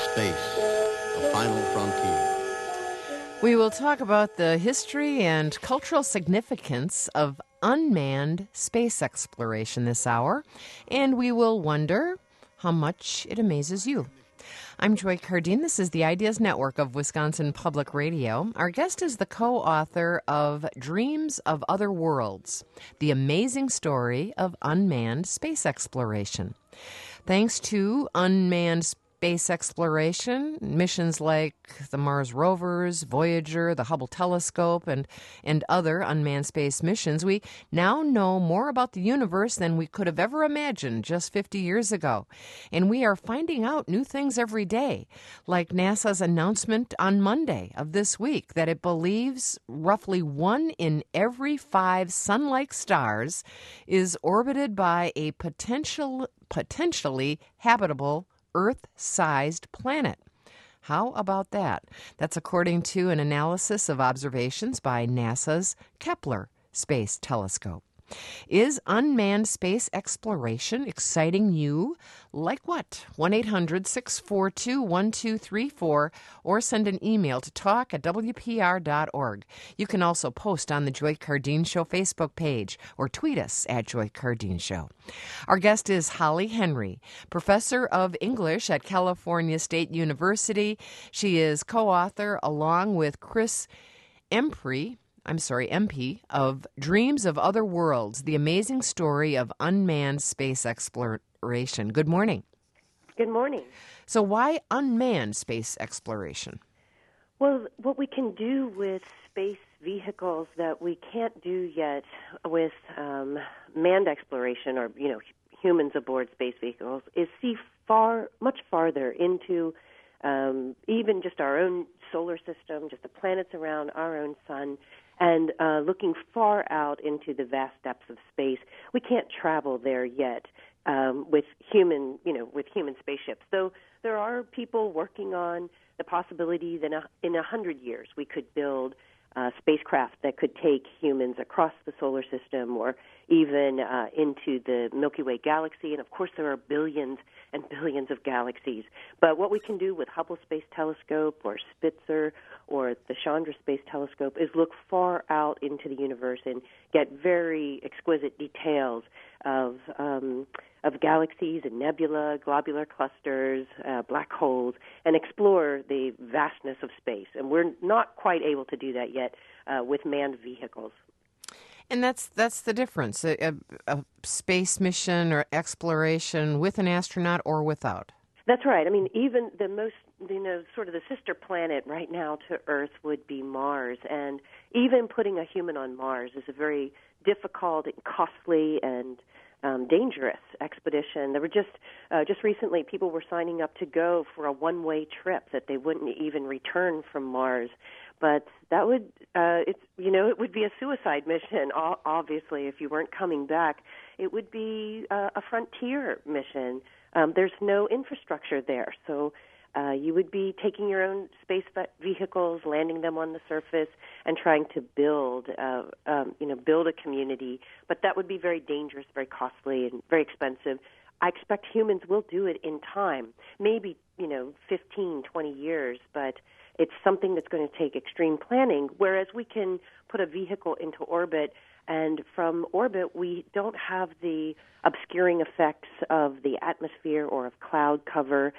Space, the final frontier. We will talk about the history and cultural significance of unmanned space exploration this hour, and we will wonder how much it amazes you. I'm Joy Cardine. This is the Ideas Network of Wisconsin Public Radio. Our guest is the co-author of Dreams of Other Worlds, the amazing story of unmanned space exploration. Thanks to unmanned space exploration, missions like the Mars rovers, Voyager, the Hubble telescope, and other unmanned space missions, we now know more about the universe than we could have ever imagined just 50 years ago. And we are finding out new things every day, like NASA's announcement on Monday of this week that it believes roughly 1 in every 5 sun-like stars is orbited by a potentially habitable Earth-sized planet. How about that? That's according to an analysis of observations by NASA's Kepler Space Telescope. Is unmanned space exploration exciting you? Like what? 1-800-642-1234 or send an email to talk@wpr.org. You can also post on the Joy Cardine Show Facebook page or tweet us at Joy Cardine Show. Our guest is Holly Henry, professor of English at California State University. She is co-author along with Chris MP, of Dreams of Other Worlds, the amazing story of unmanned space exploration. Good morning. Good morning. So why unmanned space exploration? Well, what we can do with space vehicles that we can't do yet with manned exploration or, humans aboard space vehicles is see much farther into even just our own solar system, just the planets around our own sun, and looking far out into the vast depths of space. We can't travel there yet with human spaceships. Though there are people working on the possibility that in 100 years we could build spacecraft that could take humans across the solar system or even into the Milky Way galaxy. And, of course, there are billions and billions of galaxies. But what we can do with Hubble Space Telescope or Spitzer or the Chandra Space Telescope is look far out into the universe and get very exquisite details of galaxies and nebula, globular clusters, black holes, and explore the vastness of space. And we're not quite able to do that yet with manned vehicles. And that's the difference, a space mission or exploration with an astronaut or without. That's right. I mean, even the most, sort of the sister planet right now to Earth would be Mars. And even putting a human on Mars is a very difficult and costly and dangerous expedition. There were just recently people were signing up to go for a one-way trip that they wouldn't even return from Mars. But that would, it would be a suicide mission, obviously, if you weren't coming back. It would be a frontier mission. There's no infrastructure there, so you would be taking your own space vehicles, landing them on the surface, and trying to build a community. But that would be very dangerous, very costly, and very expensive. I expect humans will do it in time, maybe 15, 20 years, but it's something that's going to take extreme planning, whereas we can put a vehicle into orbit, and from orbit we don't have the obscuring effects of the atmosphere or of cloud cover,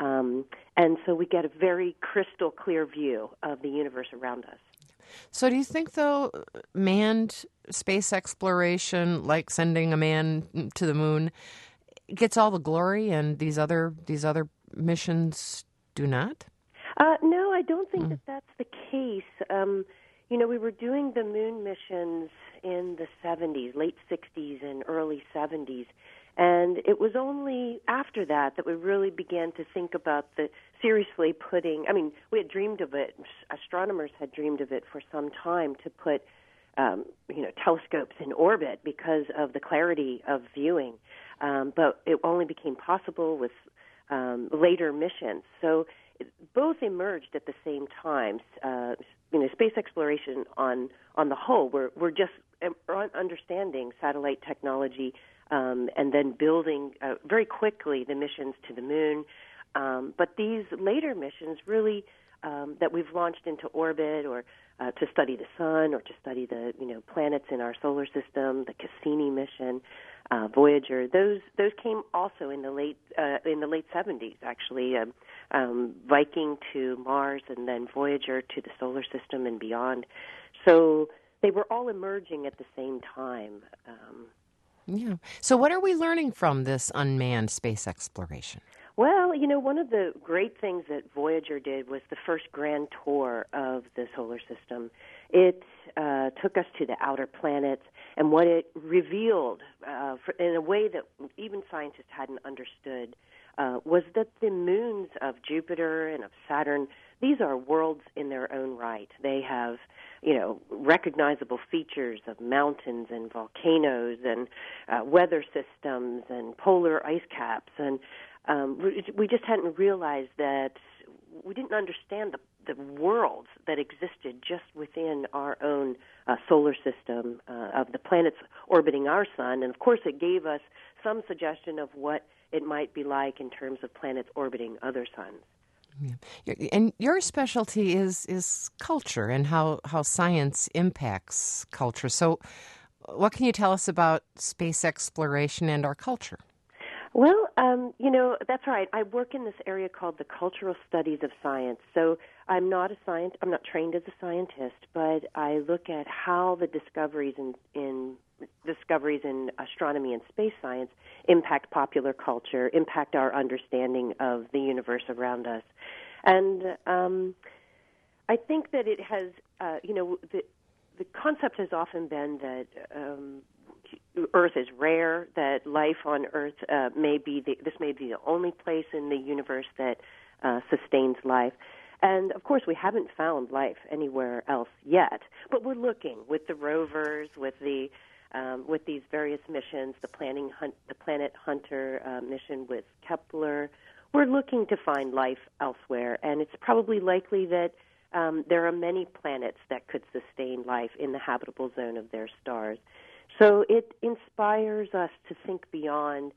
and so we get a very crystal clear view of the universe around us. So do you think, though, manned space exploration, like sending a man to the moon, gets all the glory and these other missions do not? No, I don't think that that's the case. We were doing the moon missions in the 70s, late 60s and early 70s, and it was only after that we really began to think about seriously putting, we had dreamed of it, astronomers had dreamed of it for some time to put, telescopes in orbit because of the clarity of viewing, but it only became possible with later missions. So both emerged at the same time. Space exploration on the whole, we're just understanding satellite technology and then building very quickly the missions to the moon. But these later missions really that we've launched into orbit or to study the sun or to study the planets in our solar system, the Cassini mission, Voyager. Those came also in the late 70s, actually. Viking to Mars and then Voyager to the solar system and beyond. So they were all emerging at the same time. Yeah. So what are we learning from this unmanned space exploration? Well, one of the great things that Voyager did was the first grand tour of the solar system. It took us to the outer planets, and what it revealed in a way that even scientists hadn't understood was that the moons of Jupiter and of Saturn, these are worlds in their own right. They have recognizable features of mountains and volcanoes and weather systems and polar ice caps. And we just hadn't realized that we didn't understand the worlds that existed just within our own solar system of the planets orbiting our sun. And, of course, it gave us some suggestion of what it might be like in terms of planets orbiting other suns. Yeah. And your specialty is culture and how science impacts culture. So what can you tell us about space exploration and our culture? Well, that's right. I work in this area called the cultural studies of science. So I'm not trained as a scientist, but I look at how the discoveries in astronomy and space science impact popular culture, impact our understanding of the universe around us. And I think that it has, the concept has often been that Earth is rare, that life on Earth may be the only place in the universe that sustains life. And, of course, we haven't found life anywhere else yet, but we're looking with the rovers, with these various missions, the Planet Hunter mission with Kepler. We're looking to find life elsewhere, and it's probably likely that there are many planets that could sustain life in the habitable zone of their stars. So it inspires us to think beyond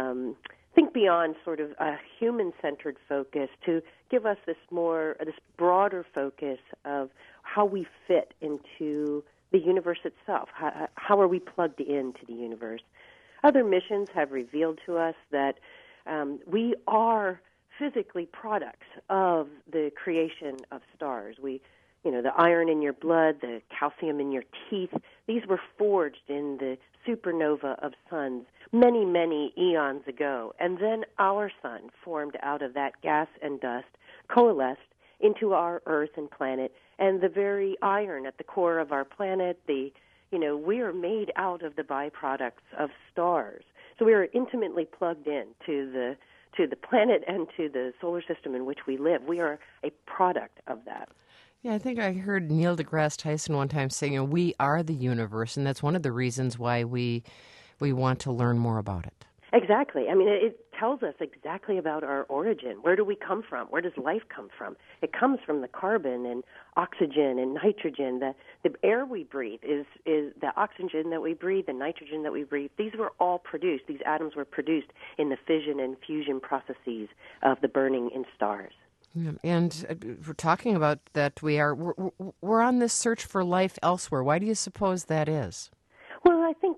sort of a human-centered focus, to give us this broader focus of how we fit into the universe itself. How are we plugged into the universe? Other missions have revealed to us that we are physically products of the creation of stars. The iron in your blood, the calcium in your teeth, these were forged in the supernova of suns many, many eons ago. And then our sun formed out of that gas and dust, coalesced into our Earth and planet, and the very iron at the core of our planet, we are made out of the byproducts of stars. So we are intimately plugged in to the planet and to the solar system in which we live. We are a product of that. Yeah, I think I heard Neil deGrasse Tyson one time saying, we are the universe, and that's one of the reasons why we want to learn more about it. Exactly. I mean, it tells us exactly about our origin. Where do we come from? Where does life come from? It comes from the carbon and oxygen and nitrogen. The air we breathe is the oxygen that we breathe, the nitrogen that we breathe. These were all produced. These atoms were produced in the fission and fusion processes of the burning in stars. Yeah, and we're talking about that we're on this search for life elsewhere. Why do you suppose that is? Well, I think,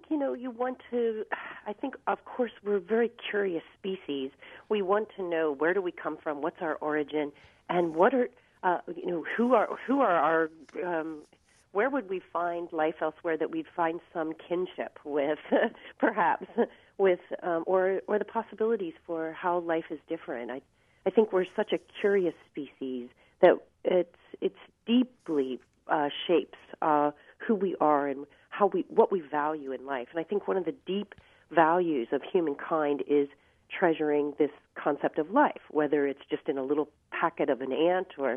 of course, we're a very curious species. We want to know, where do we come from, what's our origin, and what are, who are our, where would we find life elsewhere that we'd find some kinship with, perhaps, with, or the possibilities for how life is different. I think we're such a curious species that it's deeply shapes who we are and what we value in life. And I think one of the deep values of humankind is treasuring this concept of life, whether it's just in a little packet of an ant or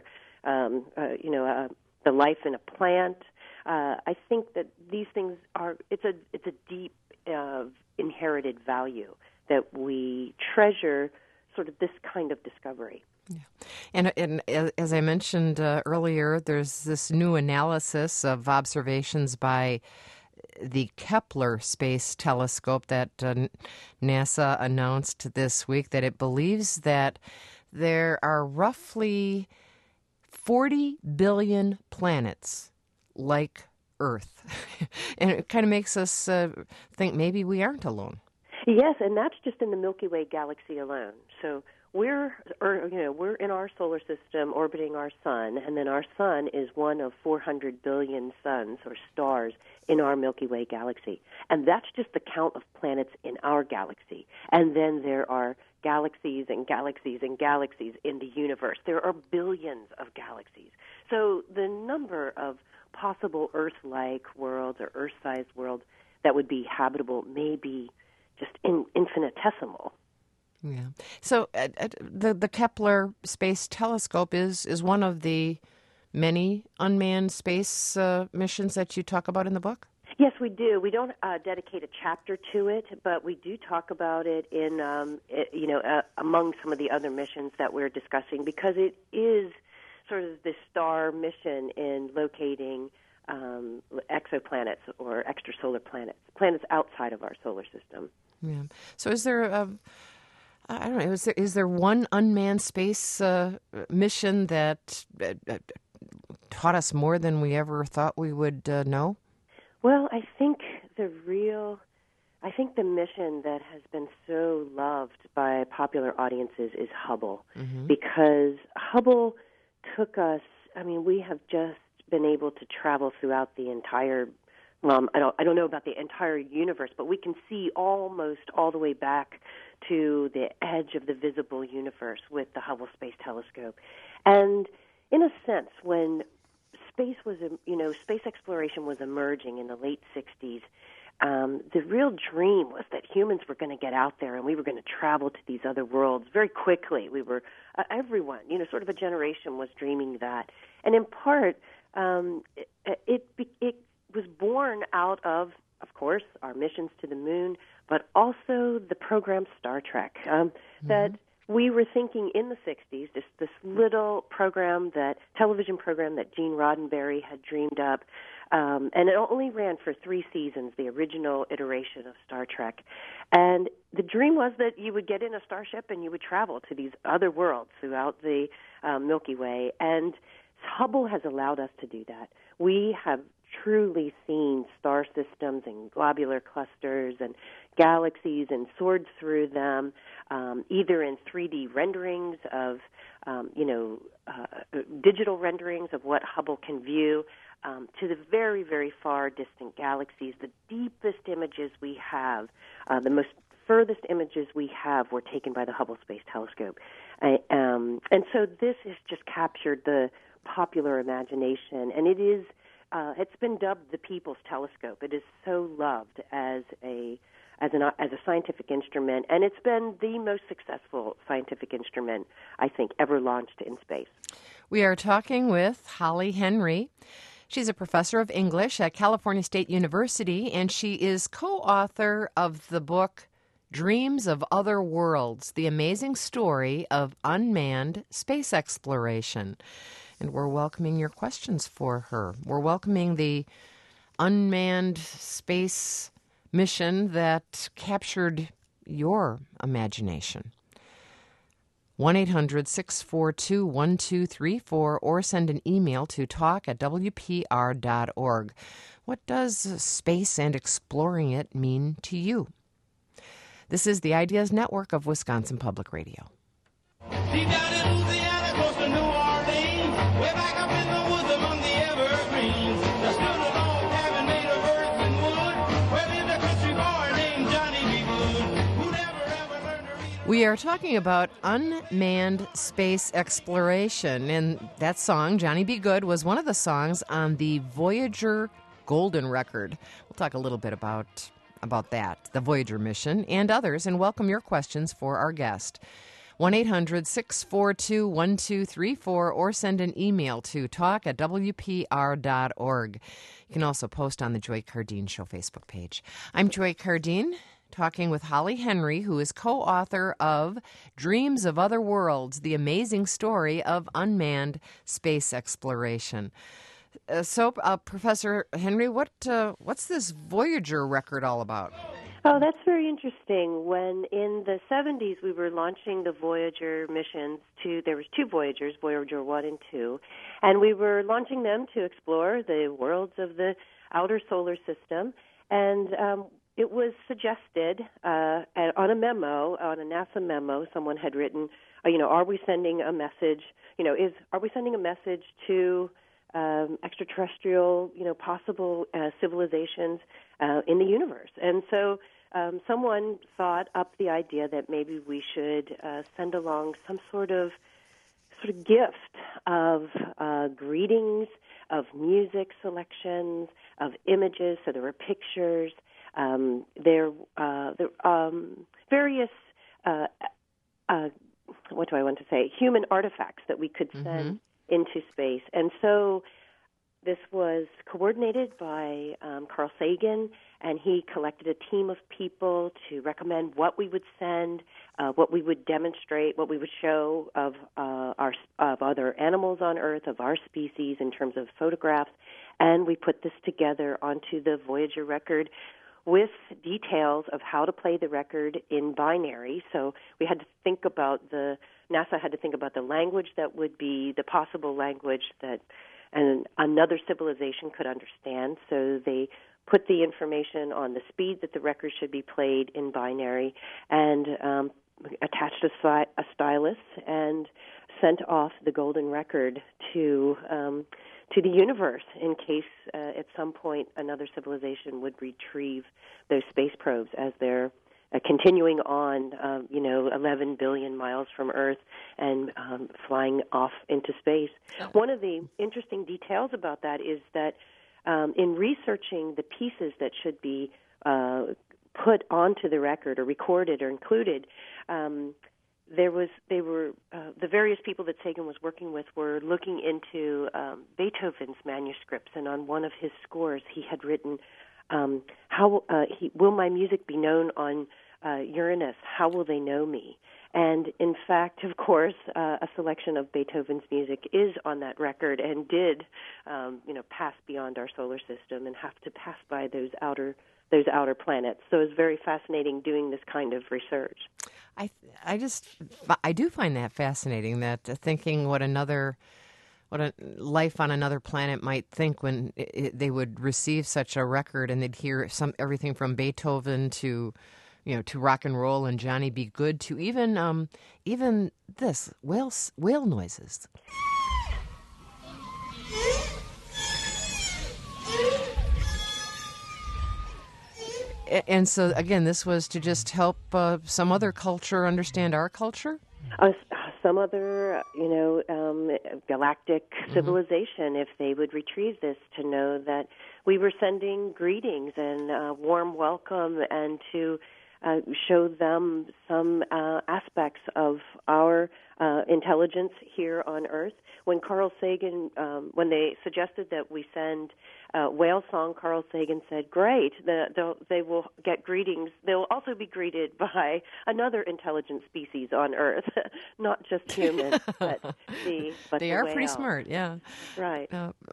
the life in a plant. I think that these things it's a deep inherited value that we treasure, sort of this kind of discovery. Yeah. And as I mentioned earlier, there's this new analysis of observations by the Kepler Space Telescope that NASA announced this week that it believes that there are roughly 40 billion planets like Earth. And it kind of makes us think maybe we aren't alone. Yes, and that's just in the Milky Way galaxy alone. So we're in our solar system orbiting our sun, and then our sun is one of 400 billion suns or stars in our Milky Way galaxy. And that's just the count of planets in our galaxy. And then there are galaxies and galaxies and galaxies in the universe. There are billions of galaxies. So the number of possible Earth-like worlds or Earth-sized worlds that would be habitable may be just infinitesimal. Yeah. So the Kepler Space Telescope is one of the many unmanned space missions that you talk about in the book? Yes, we do. We don't dedicate a chapter to it, but we do talk about it in, among some of the other missions that we're discussing, because it is sort of the star mission in locating exoplanets or extrasolar planets, planets outside of our solar system. Yeah. So is there I don't know, is there one unmanned space mission that taught us more than we ever thought we would know? Well, I think the mission that has been so loved by popular audiences is Hubble, because Hubble took us, we have just been able to travel throughout the entire, I don't know about the entire universe, but we can see almost all the way back to the edge of the visible universe with the Hubble Space Telescope. And in a sense, when space exploration was emerging in the late 60s, the real dream was that humans were going to get out there and we were going to travel to these other worlds very quickly. We were, everyone, sort of a generation was dreaming that. And in part, it was born out of course, our missions to the moon, but also the program Star Trek, that we were thinking in the 60s, this little television program that Gene Roddenberry had dreamed up, and it only ran for 3 seasons, the original iteration of Star Trek. And the dream was that you would get in a starship and you would travel to these other worlds throughout the Milky Way. And Hubble has allowed us to do that. We have truly seen star systems and globular clusters and galaxies and soared through them, either in 3D renderings of, digital renderings of what Hubble can view, to the very, very far distant galaxies. The deepest images we have, the most furthest images we have were taken by the Hubble Space Telescope. And so this has just captured the popular imagination, and it is it's been dubbed the People's Telescope. It is so loved as a scientific instrument, and it's been the most successful scientific instrument, I think, ever launched in space. We are talking with Holly Henry. She's a professor of English at California State University, and she is co-author of the book Dreams of Other Worlds, The Amazing Story of Unmanned Space Exploration. And we're welcoming your questions for her. We're welcoming the unmanned space mission that captured your imagination. 1-800-642-1234 or send an email to talk@wpr.org. What does space and exploring it mean to you? This is the Ideas Network of Wisconsin Public Radio. Deep down in Louisiana, close to New Orleans, way back up in the woods among the evergreens, there stood a log cabin made of earth and wood, where lived a country boy named Johnny B. Good, who never ever learned to read. We are talking about unmanned space exploration, and that song, Johnny B. Good, was one of the songs on the Voyager Golden Record. We'll talk a little bit about that, the Voyager mission, and others, and welcome your questions for our guest. 1-800-642-1234 or send an email to talk@wpr.org. You can also post on the Joy Cardine Show Facebook page. I'm Joy Cardine, talking with Holly Henry, who is co-author of Dreams of Other Worlds, The Amazing Story of Unmanned Space Exploration. Professor Henry, what's this Voyager record all about? Oh, that's very interesting. When in the 70s we were launching the Voyager missions there was two Voyagers, Voyager 1 and 2, and we were launching them to explore the worlds of the outer solar system. And it was suggested on a memo, on a NASA memo, someone had written, are we sending a message, are we sending a message to extraterrestrial, possible civilizations in the universe? And so someone thought up the idea that maybe we should send along some sort of gift of greetings, of music selections, of images. So there were pictures. There various what do I want to say? Human artifacts that we could send into space. And so this was coordinated by Carl Sagan, and he collected a team of people to recommend what we would send, what we would demonstrate, what we would show of other animals on Earth, of our species in terms of photographs. And we put this together onto the Voyager record with details of how to play the record in binary. So we had to think about NASA had to think about the language that would be the possible language that another civilization could understand. So they put the information on the speed that the record should be played in binary and attached a stylus and sent off the golden record to the universe in case at some point another civilization would retrieve those space probes as they're continuing on, 11 billion miles from Earth and flying off into space. One of the interesting details about that is that in researching the pieces that should be put onto the record or recorded or included, the various people that Sagan was working with were looking into Beethoven's manuscripts, and on one of his scores he had written, will my music be known on Uranus? How will they know me? And in fact, of course, a selection of Beethoven's music is on that record and did, pass beyond our solar system and have to pass by those outer planets. So it's very fascinating doing this kind of research. I do find that fascinating, that thinking what a life on another planet might think when they would receive such a record, and they'd hear everything from Beethoven to rock and roll and Johnny B. Good to even this whale noises. And so, again, this was to just help some other culture understand our culture? Some other, galactic civilization, if they would retrieve this, to know that we were sending greetings and a warm welcome, and to show them some aspects of our intelligence here on Earth. When Carl Sagan, when they suggested that we send whale song, Carl Sagan said, "Great, they will get greetings. They will also be greeted by another intelligent species on Earth, not just humans, but the whale." Pretty smart, yeah. Right.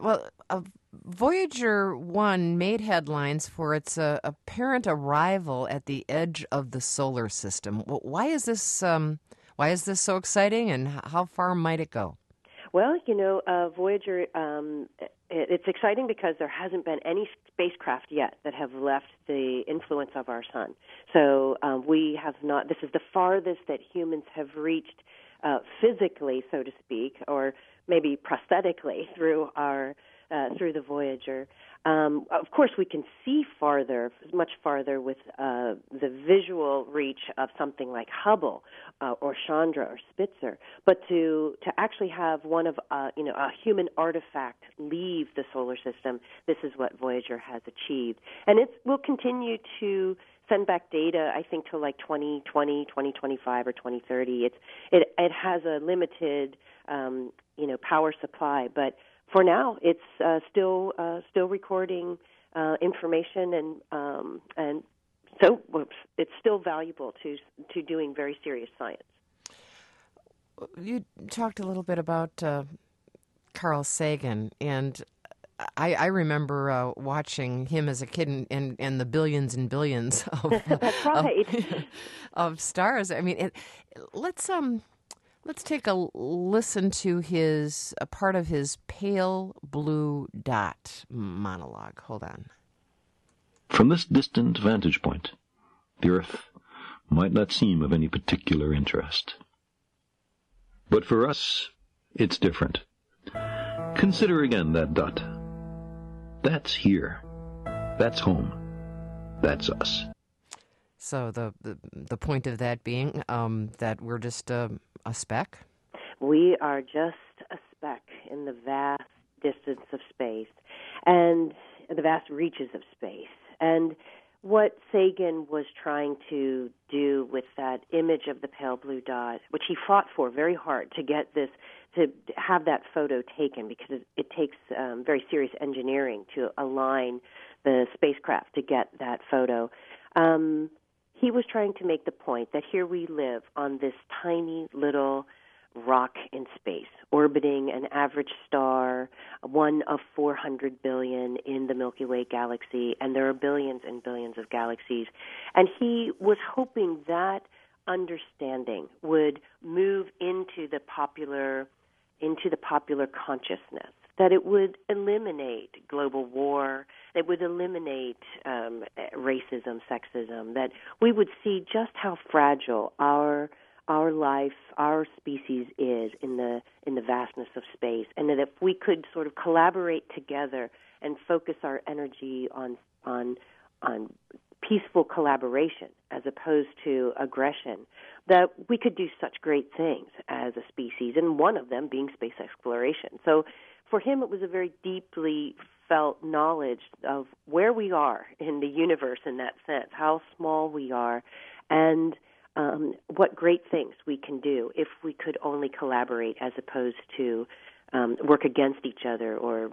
Voyager 1 made headlines for its apparent arrival at the edge of the solar system. Why is this so exciting, and how far might it go? Well, Voyager, it's exciting because there hasn't been any spacecraft yet that have left the influence of our sun. So we have not, this is the farthest that humans have reached physically, so to speak, or maybe prosthetically through the Voyager. Of course, we can see farther, much farther, with the visual reach of something like Hubble or Chandra or Spitzer. But to actually have one of a human artifact leave the solar system, this is what Voyager has achieved, and it will continue to send back data, I think, till like 2020, 2025, or 2030. It has a limited power supply, but for now, it's still recording information, and so it's still valuable to doing very serious science. You talked a little bit about Carl Sagan, and I remember watching him as a kid and the billions and billions of That's right. of stars. I mean, let's take a listen to a part of his Pale Blue Dot monologue. Hold on. From this distant vantage point, the Earth might not seem of any particular interest. But for us, it's different. Consider again that dot. That's here. That's home. That's us. So the point of that being that we're just a speck? We are just a speck in the vast distance of space and the vast reaches of space. And what Sagan was trying to do with that image of the pale blue dot, which he fought for very hard to get this, to have that photo taken, because it takes very serious engineering to align the spacecraft to get that photo. He was trying to make the point that here we live on this tiny little rock in space, orbiting an average star, one of 400 billion in the Milky Way galaxy, and there are billions and billions of galaxies. And he was hoping that understanding would move into the popular consciousness, that it would eliminate global war, it would eliminate racism, sexism, that we would see just how fragile our life, our species is in the vastness of space, and that if we could sort of collaborate together and focus our energy on peaceful collaboration as opposed to aggression, that we could do such great things as a species, and one of them being space exploration. So for him, it was a very deeply felt knowledge of where we are in the universe in that sense, how small we are, and what great things we can do if we could only collaborate as opposed to work against each other or,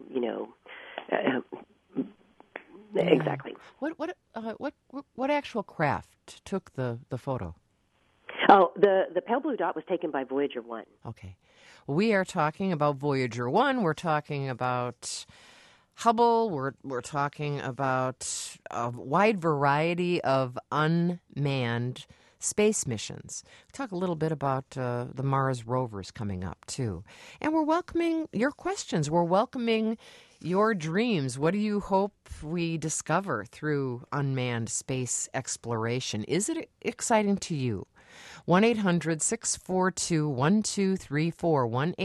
exactly. What actual craft took the photo? Oh, the pale blue dot was taken by Voyager 1. Okay. We are talking about Voyager 1. We're talking about Hubble. We're talking about a wide variety of unmanned space missions. We'll talk a little bit about the Mars rovers coming up, too. And we're welcoming your questions. We're welcoming your dreams. What do you hope we discover through unmanned space exploration? Is it exciting to you? 1-800-642-1234,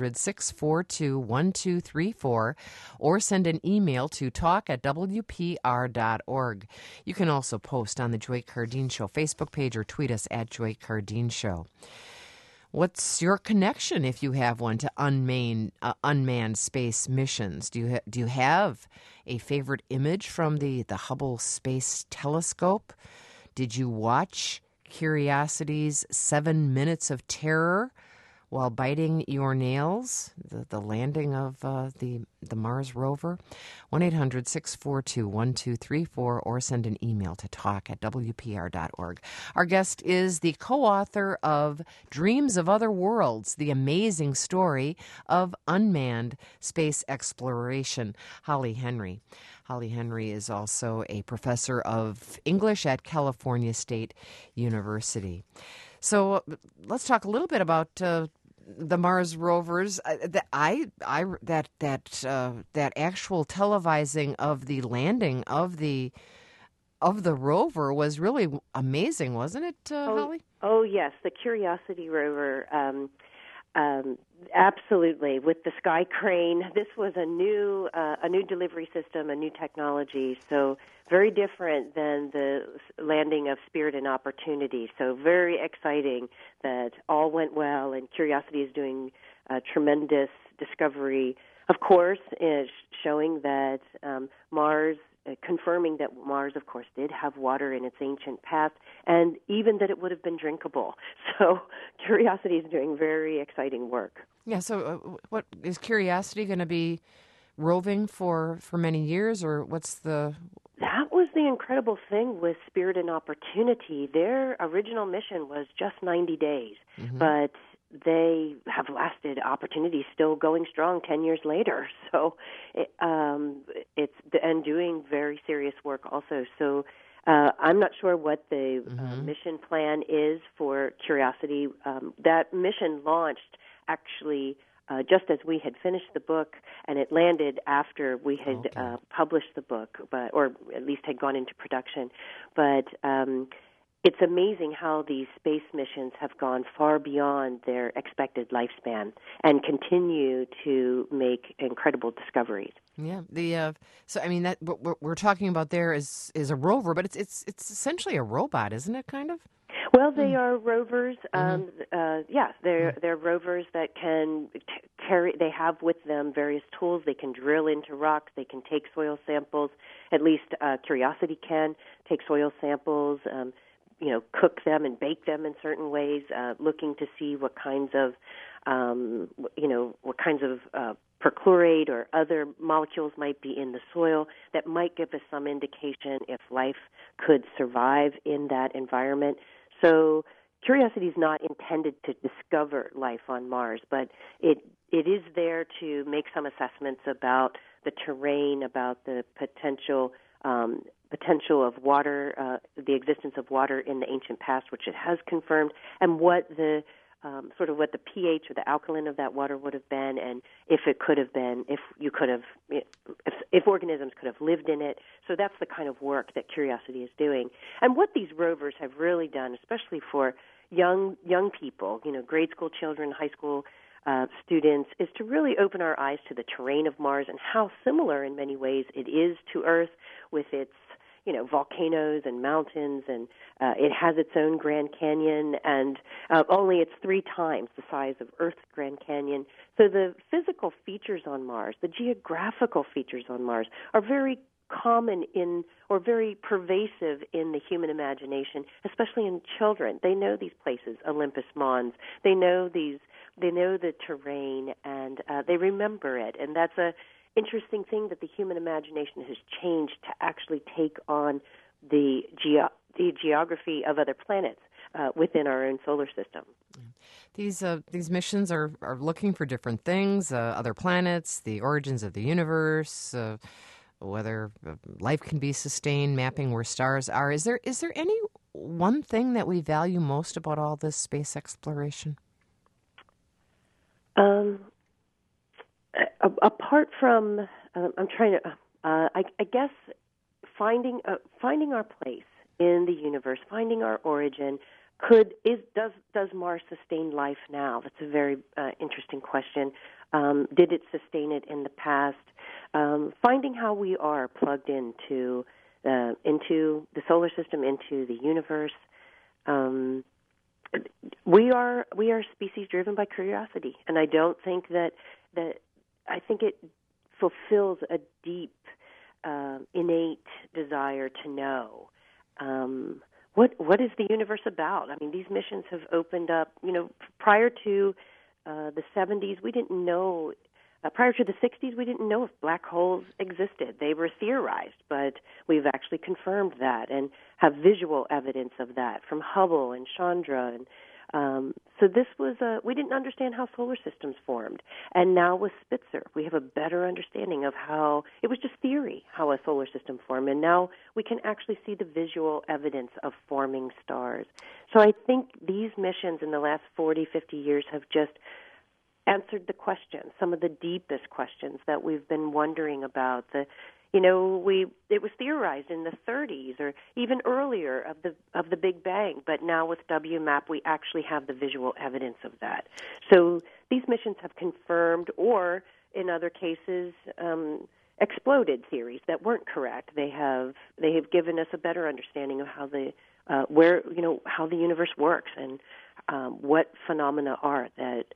1-800-642-1234, or send an email to talk@wpr.org. You can also post on the Joy Cardine Show Facebook page or tweet us at Joy Cardine Show. What's your connection, if you have one, to unmanned space missions? Do you have a favorite image from the Hubble Space Telescope? Did you watch Curiosity's 7 Minutes of Terror while biting your nails, the landing of the Mars rover? 1-800-642-1234, or send an email to talk@wpr.org. Our guest is the co-author of Dreams of Other Worlds, the amazing story of unmanned space exploration, Holly Henry. Holly Henry is also a professor of English at California State University. So let's talk a little bit about the Mars rovers. That actual televising of the landing of the rover was really amazing, wasn't it, Holly? Oh yes, the Curiosity rover. Absolutely, with the sky crane. This was a new delivery system, a new technology. So very different than the landing of Spirit and Opportunity. So very exciting that all went well, and Curiosity is doing a tremendous discovery. Of course, is showing that Mars. Confirming that Mars, of course, did have water in its ancient past, and even that it would have been drinkable. So Curiosity is doing very exciting work. Yeah, so what is Curiosity going to be roving for many years, or what's the... That was the incredible thing with Spirit and Opportunity. Their original mission was just 90 days, but they have lasted opportunities still going strong 10 years later. So it's and doing very serious work also. So I'm not sure what the mission plan is for Curiosity. That mission launched actually just as we had finished the book, and it landed after we had published the book, or at least had gone into production. But it's amazing how these space missions have gone far beyond their expected lifespan and continue to make incredible discoveries. Yeah, so I mean that what we're talking about there is a rover, but it's essentially a robot, isn't it? Kind of. Well, they are rovers. They're rovers that can carry. They have with them various tools. They can drill into rocks. They can take soil samples. At least Curiosity can take soil samples. Cook them and bake them in certain ways, looking to see what kinds of perchlorate or other molecules might be in the soil that might give us some indication if life could survive in that environment. So Curiosity is not intended to discover life on Mars, but it is there to make some assessments about the terrain, about the potential of water, the existence of water in the ancient past, which it has confirmed, and what the what the pH or the alkaline of that water would have been, and if it could have been, if organisms could have lived in it. So that's the kind of work that Curiosity is doing. And what these rovers have really done, especially for young people, grade school children, high school students, is to really open our eyes to the terrain of Mars and how similar in many ways it is to Earth, with its volcanoes and mountains, and it has its own Grand Canyon, and only it's 3 times the size of Earth's Grand Canyon. So the physical features on Mars, the geographical features on Mars, are very common or very pervasive in the human imagination, especially in children. They know these places, Olympus Mons. They know the terrain, and they remember it, and that's a interesting thing that the human imagination has changed to actually take on the geography of other planets within our own solar system. These missions are looking for different things, other planets, the origins of the universe, whether life can be sustained, mapping where stars are. Is there any one thing that we value most about all this space exploration? Apart from, I'm trying to, I guess, finding our place in the universe, finding our origin. Does Mars sustain life now? That's a very interesting question. Did it sustain it in the past? Finding how we are plugged into the solar system, into the universe. We are a species driven by curiosity, and I don't think that I think it fulfills a deep, innate desire to know what is the universe about. I mean, these missions have opened up. Prior to the 70s, we didn't know. Prior to the 60s, we didn't know if black holes existed. They were theorized, but we've actually confirmed that and have visual evidence of that from Hubble and Chandra. And so this was we didn't understand how solar systems formed. And now with Spitzer, we have a better understanding of how it was just theory, how a solar system formed. And now we can actually see the visual evidence of forming stars. So I think these missions in the last 40, 50 years have just answered the questions, some of the deepest questions that we've been wondering about. It was theorized in the 30s or even earlier of the Big Bang, but now with WMAP we actually have the visual evidence of that. So these missions have confirmed, or in other cases, exploded theories that weren't correct. They have given us a better understanding of how how the universe works and what phenomena are that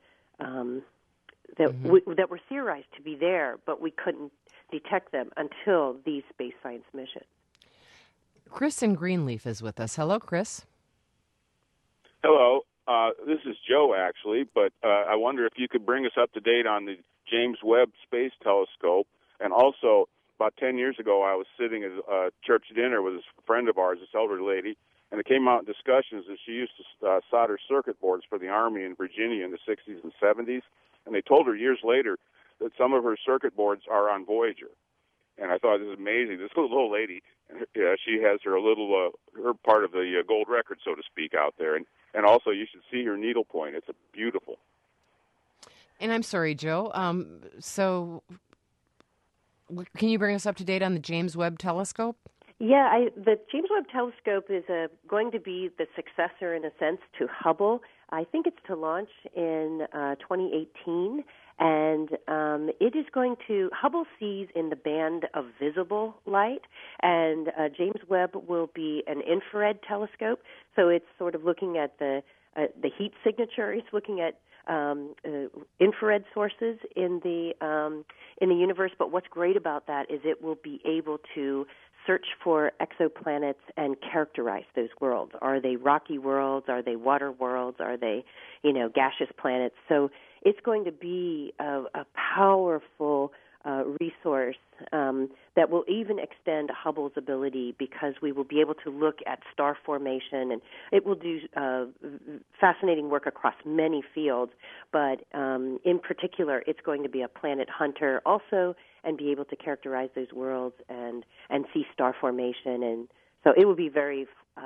were theorized to be there, but we couldn't detect them until these space science missions. Chris in Greenleaf is with us. Hello, Chris. Hello. This is Joe, actually, but I wonder if you could bring us up to date on the James Webb Space Telescope. And also, about 10 years ago, I was sitting at a church dinner with a friend of ours, this elderly lady, And it came out in discussions that she used to solder circuit boards for the Army in Virginia in the 60s and 70s. And they told her years later that some of her circuit boards are on Voyager. And I thought, this is amazing. This little lady, she has her little, her part of the gold record, so to speak, out there. And also, you should see her needlepoint. It's beautiful. And I'm sorry, Joe. So can you bring us up to date on the James Webb Telescope? Yeah, the James Webb Telescope is going to be the successor, in a sense, to Hubble. I think it's to launch in 2018, and it is going to, Hubble sees in the band of visible light, and James Webb will be an infrared telescope, so it's sort of looking at the heat signature. It's looking at infrared sources in the universe, but what's great about that is it will be able to search for exoplanets and characterize those worlds. Are they rocky worlds? Are they water worlds? Are they, gaseous planets? So it's going to be a powerful resource that will even extend Hubble's ability, because we will be able to look at star formation, and it will do fascinating work across many fields, but in particular it's going to be a planet hunter also, and be able to characterize those worlds and see star formation. And so it will be very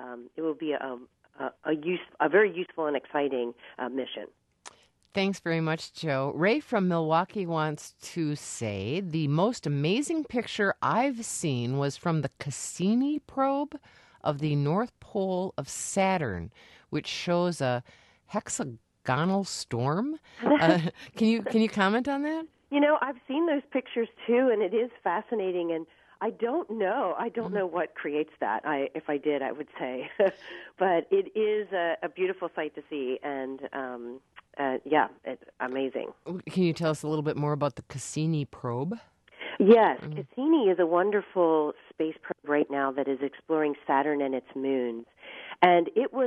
a very useful and exciting mission. Thanks very much, Joe. Ray from Milwaukee wants to say the most amazing picture I've seen was from the Cassini probe of the North Pole of Saturn, which shows a hexagonal storm. Can you comment on that? I've seen those pictures too, and it is fascinating. And I don't know what creates that. If I did, I would say, but it is a beautiful sight to see, and it's amazing. Can you tell us a little bit more about the Cassini probe? Yes, Cassini is a wonderful space probe right now that is exploring Saturn and its moons, and it was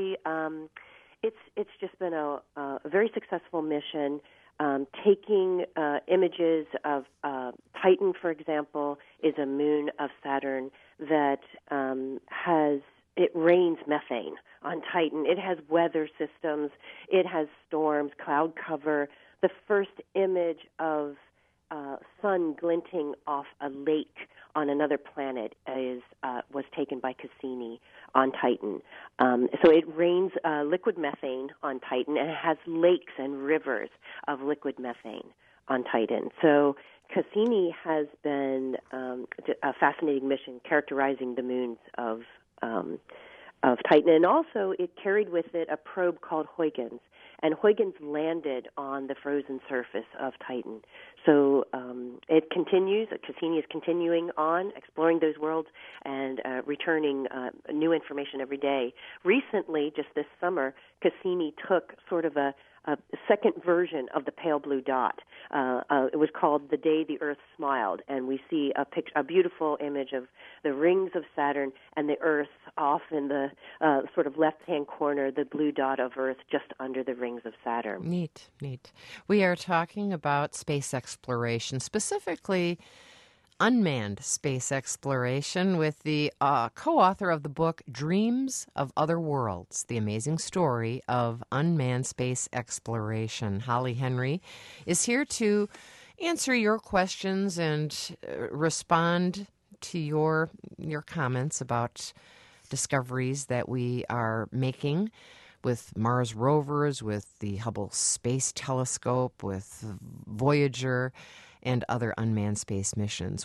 it's just been a very successful mission. Taking images of Titan, for example, is a moon of Saturn that it rains methane on Titan. It has weather systems. It has storms, cloud cover. The first image of sun glinting off a lake on another planet was taken by Cassini on Titan. So it rains liquid methane on Titan, and it has lakes and rivers of liquid methane on Titan. So Cassini has been a fascinating mission characterizing the moons of Titan, and also it carried with it a probe called Huygens, and Huygens landed on the frozen surface of Titan. So it continues. Cassini is continuing on, exploring those worlds and returning new information every day. Recently, just this summer, Cassini took sort of a second version of the pale blue dot. It was called The Day the Earth Smiled, and we see a beautiful image of the rings of Saturn and the Earth off in the sort of left-hand corner, the blue dot of Earth just under the rings of Saturn. Neat. We are talking about space exploration, specifically unmanned space exploration, with the co-author of the book Dreams of Other Worlds, The Amazing Story of Unmanned Space Exploration. Holly Henry is here to answer your questions and respond to your comments about discoveries that we are making with Mars rovers, with the Hubble Space Telescope, with Voyager, and other unmanned space missions.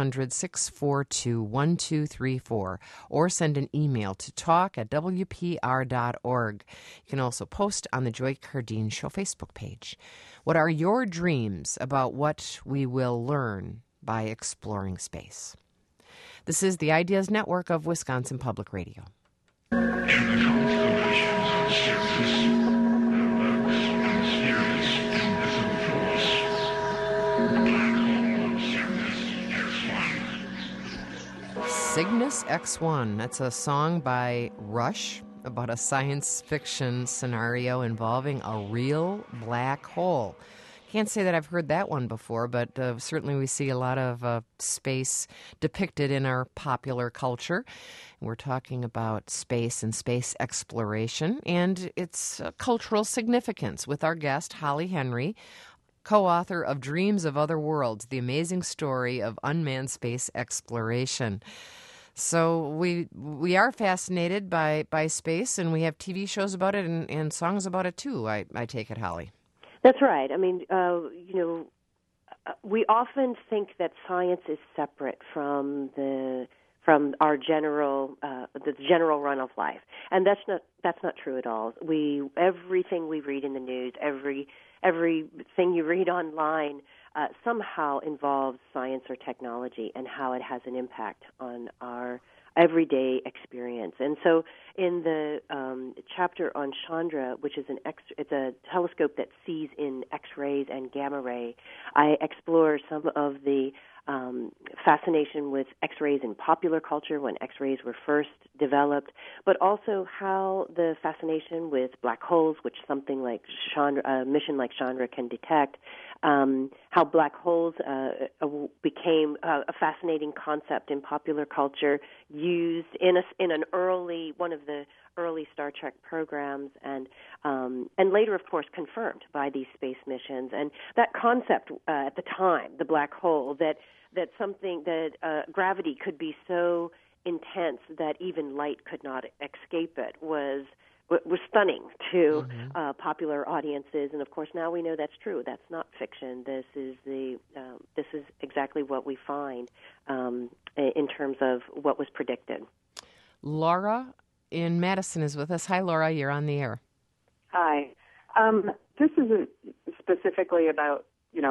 1-800-642-1234, or send an email to talk@wpr.org. You can also post on the Joy Cardine Show Facebook page. What are your dreams about what we will learn by exploring space? This is the Ideas Network of Wisconsin Public Radio. Cygnus X1. That's a song by Rush about a science fiction scenario involving a real black hole. Can't say that I've heard that one before, but certainly we see a lot of space depicted in our popular culture. We're talking about space and space exploration and its cultural significance with our guest, Holly Henry, co-author of Dreams of Other Worlds, The Amazing Story of Unmanned Space Exploration. So we are fascinated by space, and we have TV shows about it and songs about it, too, I take it, Holly. That's right. I mean, we often think that science is separate from our general the general run of life, and that's not true at all. Everything we read in the news, everything you read online somehow involves science or technology and how it has an impact on our everyday experience. And so in the chapter on Chandra, which is it's a telescope that sees in X-rays and gamma ray, I explore some of the fascination with X-rays in popular culture when X-rays were first developed, but also how the fascination with black holes, which something like a mission like Chandra can detect, how black holes became a fascinating concept in popular culture, used in one of the early Star Trek programs, and later, of course, confirmed by these space missions. And that concept at the time, the black hole, that gravity could be so intense that even light could not escape it was stunning to popular audiences. And of course, now we know that's true. That's not fiction. This is exactly what we find in terms of what was predicted. Laura in Madison is with us. Hi, Laura. You're on the air. Hi. This isn't specifically about,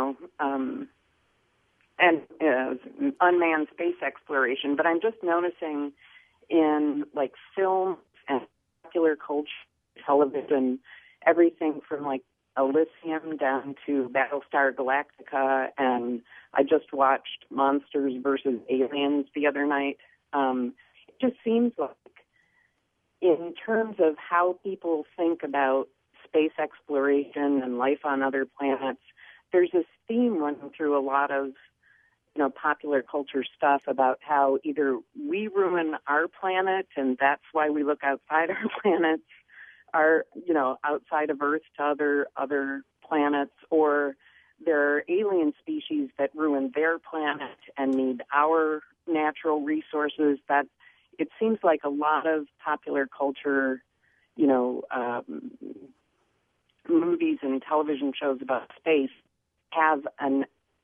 unmanned space exploration, but I'm just noticing in like film and popular culture, television, everything from like Elysium down to Battlestar Galactica, and I just watched Monsters vs. Aliens the other night. It just seems like in terms of how people think about space exploration and life on other planets, there's this theme running through a lot of popular culture stuff about how either we ruin our planet and that's why we look outside our planets, outside of Earth to other planets, or there are alien species that ruin their planet and need our natural resources. That it seems like a lot of popular culture, movies and television shows about space have an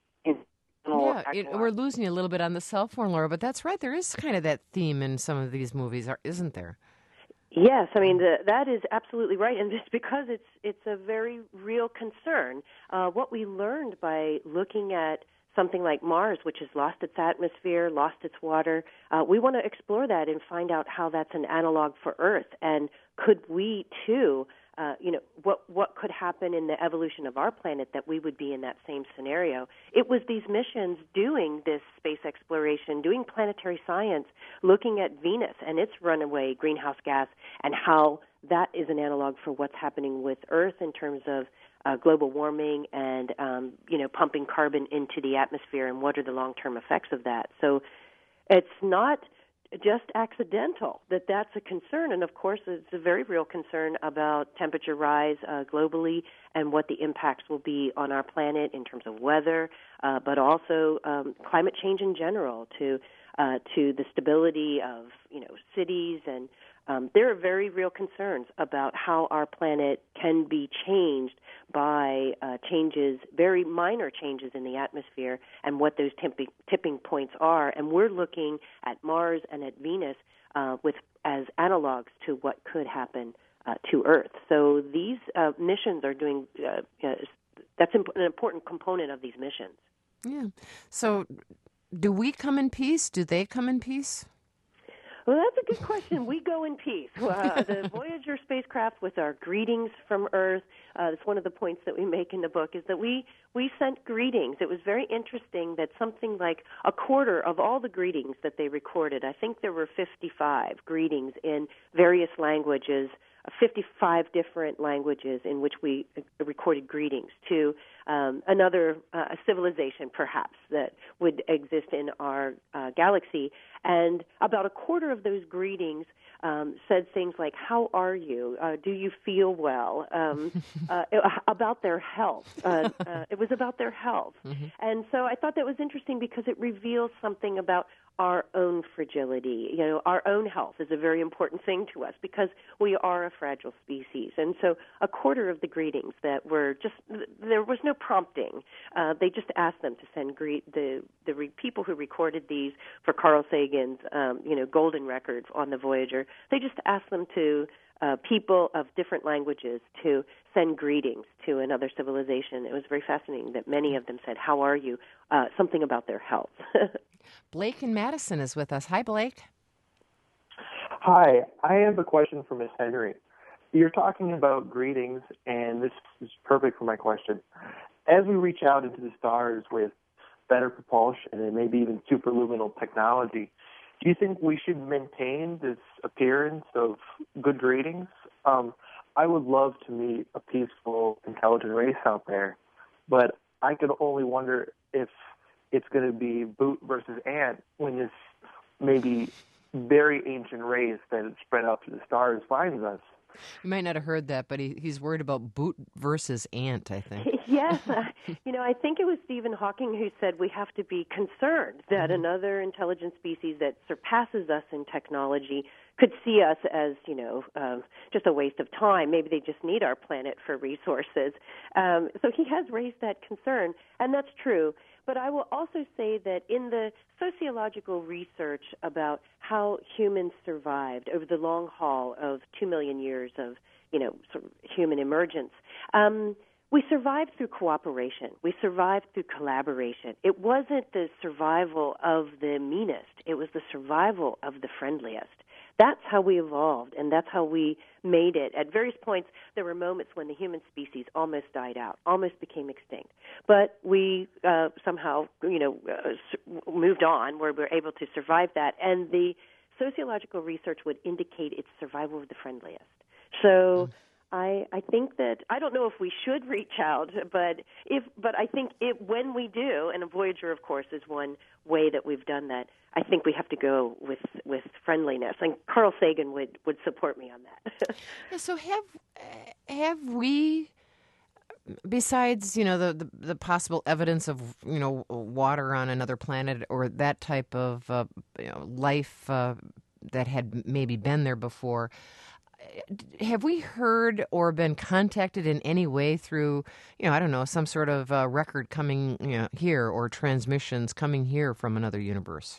we're losing you a little bit on the cell phone, Laura, but that's right. There is kind of that theme in some of these movies, isn't there? Yes, I mean that is absolutely right, and it's because it's a very real concern. What we learned by looking at something like Mars, which has lost its atmosphere, lost its water, we want to explore that and find out how that's an analog for Earth, and could we too, what could happen in the evolution of our planet that we would be in that same scenario. It was these missions doing this space exploration, doing planetary science, looking at Venus and its runaway greenhouse gas and how that is an analog for what's happening with Earth in terms of global warming and, pumping carbon into the atmosphere, and what are the long-term effects of that. So it's not just accidental that that's a concern, and of course it's a very real concern about temperature rise globally and what the impacts will be on our planet in terms of weather, but also climate change in general to the stability of cities, and there are very real concerns about how our planet can be changed by changes, very minor changes in the atmosphere, and what those tipping points are. And we're looking at Mars and at Venus as analogs to what could happen to Earth. So these missions are doing that's an important component of these missions. Yeah. So do we come in peace? Do they come in peace? Well, that's a good question. We go in peace. The Voyager spacecraft with our greetings from Earth, that's one of the points that we make in the book, is that we sent greetings. It was very interesting that something like a quarter of all the greetings that they recorded, I think there were 55 greetings in various languages 55 different languages in which we recorded greetings to another civilization, perhaps, that would exist in our galaxy. And about a quarter of those greetings said things like, "How are you? Do you feel well?" About their health. It was about their health. Mm-hmm. And so I thought that was interesting because it reveals something about our own fragility. You know, our own health is a very important thing to us because we are a fragile species. And so a quarter of the greetings that were just, there was no prompting. They just asked them to send the people who recorded these for Carl Sagan's, golden record on the Voyager. They just asked them to people of different languages to send greetings to another civilization. It was very fascinating that many of them said, "How are you?" Something about their health. Blake in Madison is with us. Hi, Blake. Hi. I have a question for Ms. Henry. You're talking about greetings, and this is perfect for my question. As we reach out into the stars with better propulsion and maybe even superluminal technology, do you think we should maintain this appearance of good greetings? I would love to meet a peaceful, intelligent race out there, but I could only wonder if it's going to be boot versus ant when this maybe very ancient race that is spread out to the stars finds us. You might not have heard that, but he's worried about boot versus ant, I think. Yes. I think it was Stephen Hawking who said we have to be concerned that another intelligent species that surpasses us in technology could see us as, just a waste of time. Maybe they just need our planet for resources. So he has raised that concern, and that's true. But I will also say that in the sociological research about how humans survived over the long haul of 2 million years of, sort of human emergence, we survived through cooperation. We survived through collaboration. It wasn't the survival of the meanest. It was the survival of the friendliest. That's how we evolved, and that's how we made it. At various points, there were moments when the human species almost died out, almost became extinct. But we somehow, moved on where we were able to survive that. And the sociological research would indicate it's survival of the friendliest. So I think that, I don't know if we should reach out, but I think when we do, and a Voyager, of course, is one way that we've done that, I think we have to go with friendliness. And Carl Sagan would support me on that. So have we, besides, the possible evidence of, water on another planet or that type of life that had maybe been there before, have we heard or been contacted in any way through, some sort of record coming here or transmissions coming here from another universe?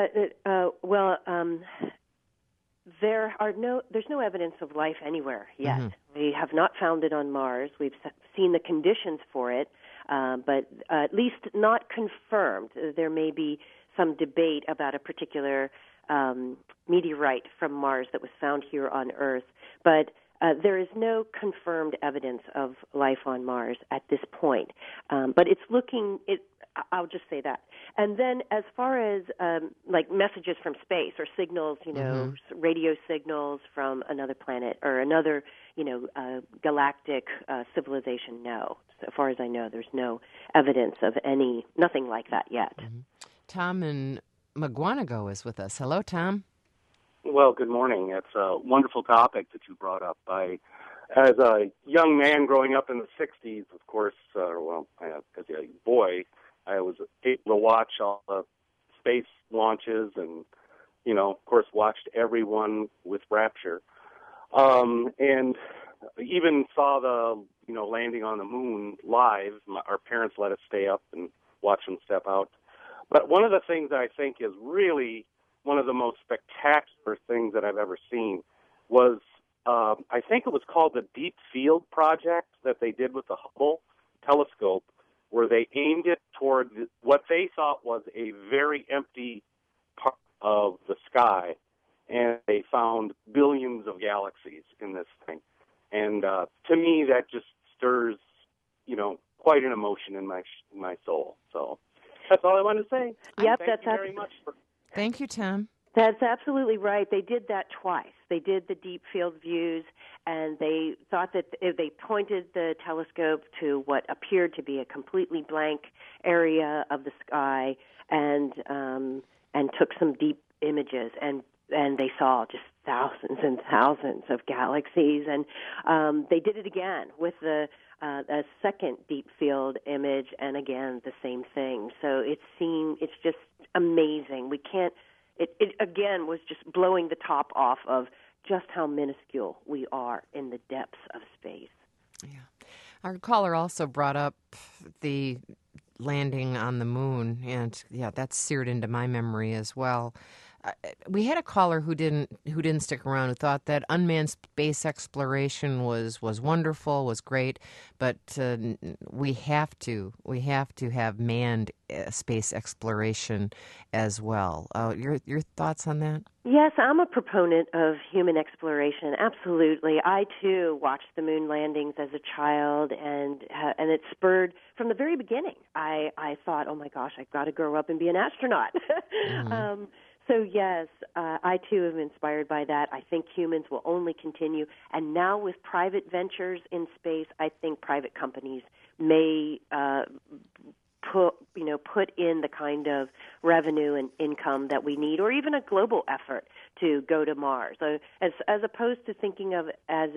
There's no evidence of life anywhere yet. Mm-hmm. We have not found it on Mars. We've seen the conditions for it, but at least not confirmed. There may be some debate about a particular meteorite from Mars that was found here on Earth, but there is no confirmed evidence of life on Mars at this point. But it's looking. I'll just say that. And then as far as like messages from space or signals, radio signals from another planet or another, galactic civilization, no. So far as I know, there's no evidence of nothing like that yet. Mm-hmm. Tom in McGuanago is with us. Hello, Tom. Well, good morning. It's a wonderful topic that you brought up. As a young man growing up in the 60s, of course, as a boy, I was able to watch all the space launches and, of course, watched everyone with rapture. And even saw the, landing on the moon live. Our parents let us stay up and watch them step out. But one of the things I think is really one of the most spectacular things that I've ever seen was, I think it was called the Deep Field Project that they did with the Hubble telescope, where they aimed it toward what they thought was a very empty part of the sky, and they found billions of galaxies in this thing. And to me, that just stirs, quite an emotion in my soul. So that's all I want to say. Yep, Thank you very much. Thank you, Tom. That's absolutely right. They did that twice. They did the deep field views, and they thought that they pointed the telescope to what appeared to be a completely blank area of the sky, and took some deep images, and they saw just thousands and thousands of galaxies. And they did it again with a second deep field image, and again the same thing. So it's just amazing. We can't. It again was just blowing the top off of just how minuscule we are in the depths of space. Yeah. Our caller also brought up the landing on the moon, and yeah, that's seared into my memory as well. We had a caller who didn't stick around, who thought that unmanned space exploration was wonderful, was great, but we have to have manned space exploration as well. Your thoughts on that? Yes, I'm a proponent of human exploration. Absolutely, I too watched the moon landings as a child, and it spurred from the very beginning. I thought, oh my gosh, I've got to grow up and be an astronaut. Mm-hmm. So yes, I too am inspired by that. I think humans will only continue. And now with private ventures in space, I think private companies may put in the kind of revenue and income that we need, or even a global effort to go to Mars. So as opposed to thinking of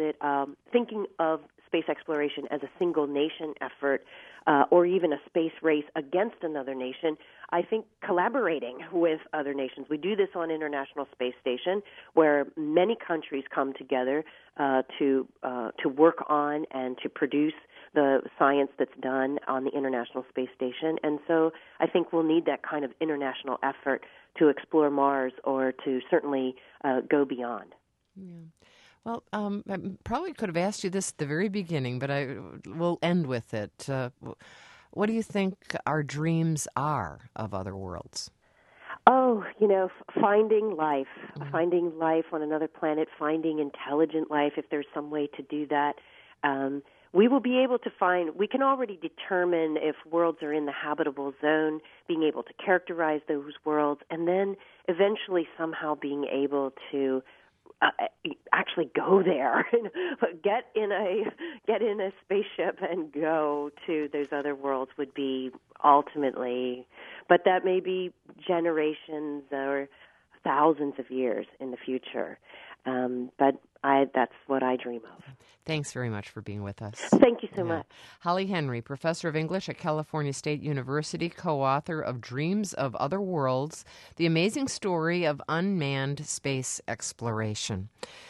space exploration as a single nation effort, or even a space race against another nation, I think collaborating with other nations. We do this on International Space Station, where many countries come together to work on and to produce the science that's done on the International Space Station. And so I think we'll need that kind of international effort to explore Mars, or to certainly go beyond. Yeah. Well, I probably could have asked you this at the very beginning, but I will end with it. What do you think our dreams are of other worlds? Oh, finding life, finding life on another planet, finding intelligent life, if there's some way to do that. We will be able to we can already determine if worlds are in the habitable zone, being able to characterize those worlds, and then eventually somehow being able to actually go there, get in a spaceship and go to those other worlds would be ultimately, but that may be generations or thousands of years in the future. But that's what I dream of. Thanks very much for being with us. Thank you so much. Holly Henry, professor of English at California State University, co-author of Dreams of Other Worlds, The Amazing Story of Unmanned Space Exploration.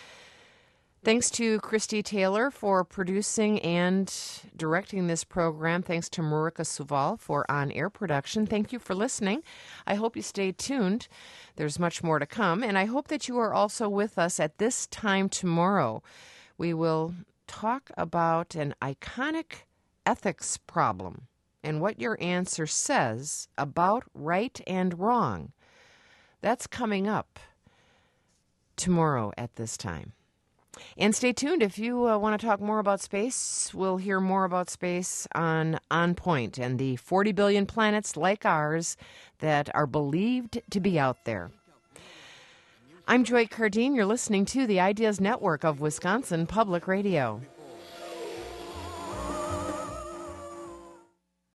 Thanks to Christy Taylor for producing and directing this program. Thanks to Marika Suval for on-air production. Thank you for listening. I hope you stay tuned. There's much more to come, and I hope that you are also with us at this time tomorrow. We will talk about an iconic ethics problem and what your answer says about right and wrong. That's coming up tomorrow at this time. And stay tuned if you want to talk more about space. We'll hear more about space on Point and the 40 billion planets like ours that are believed to be out there. I'm Joy Cardine. You're listening to the Ideas Network of Wisconsin Public Radio.